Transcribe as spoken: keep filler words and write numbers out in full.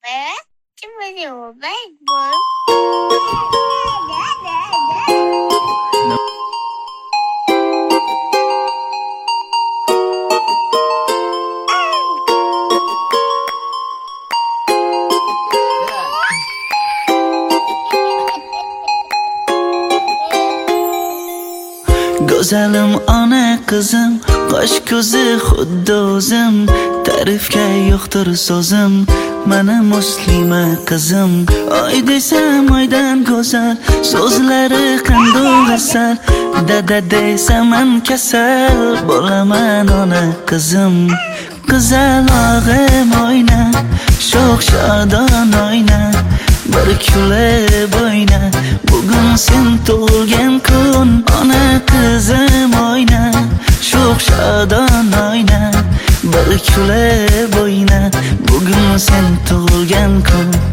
Chứ bây giờ bác bữa Go'zalim ona qizim, qosh ko'zi xuddi o'zim, ta'rifga yo'qdir so'zim, mana muslima qizim. Oy desam oydan go'zal, so'zlari qandoq asal, dada desam man kasal, bo'laman ona qizim. Qizalog'im oyna, sho'x shodon oyna, bir kulib oyna, bugun sen tug'ilgan kun. Ona qizim oyna, sho'x shodon oyna, bir kulib oyna, bugun sen tug'ilgan kun.